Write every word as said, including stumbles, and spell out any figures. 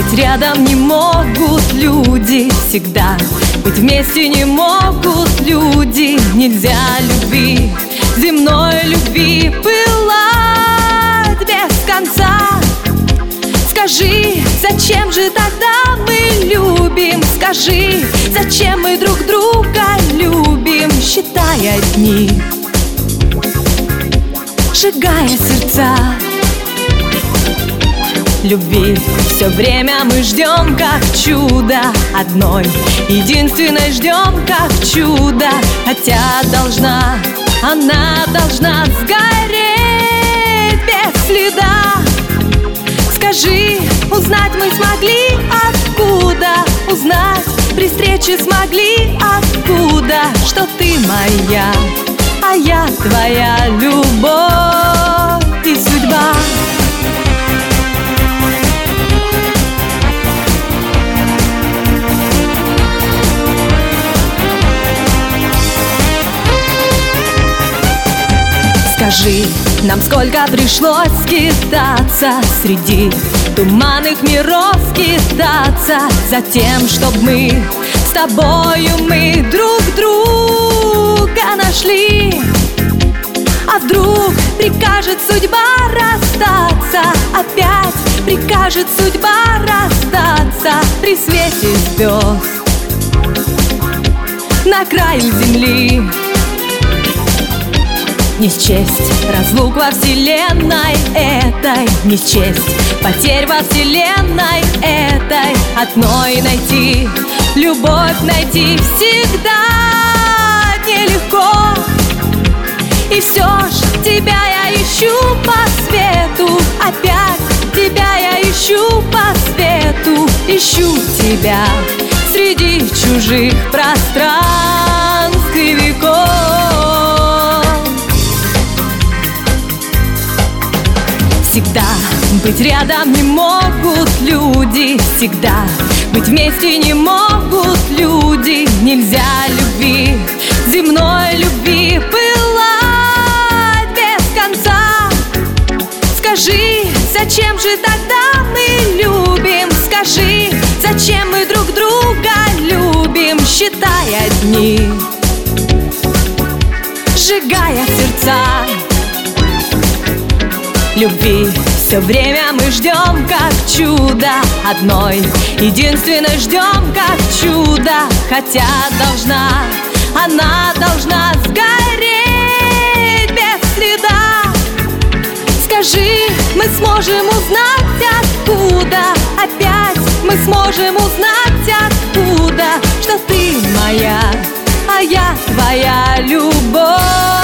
быть рядом не могут люди всегда, быть вместе не могут люди. Нельзя любви, земной любви, пылать без конца. Скажи, зачем же тогда мы любим? Скажи, зачем мы друг друга любим? Считая дни, сжигая сердца. Любви все время мы ждем, как чудо. Одной единственной ждем, как чудо. Хотя должна, она должна сгореть без следа. Скажи, узнать мы смогли откуда? Узнать при встрече смогли откуда? Что ты моя, а я твоя, любовь и судьба. Скажи, нам сколько пришлось скитаться среди туманных миров, скитаться за тем, чтоб мы с тобою мы друг друга нашли. А вдруг прикажет судьба расстаться, опять прикажет судьба расстаться при свете звезд на краю земли. Не счесть разлук во вселенной этой, не счесть потерь во вселенной этой. Одной найти, любовь найти всегда нелегко. И все ж тебя я ищу по свету, опять тебя я ищу по свету. Ищу тебя среди чужих пространств и веков. Всегда быть рядом не могут люди, всегда быть вместе не могут люди. Нельзя любви, земной любви, пылать без конца. Скажи, зачем же тогда мы любим? Скажи, зачем мы друг друга любим? Считая дни, сжигая сердца. Любви все время мы ждем, как чудо. Одной единственной ждем, как чудо. Хотя должна, она должна сгореть без следа. Скажи, мы сможем узнать откуда? Опять мы сможем узнать откуда? Что ты моя, а я твоя, любовь.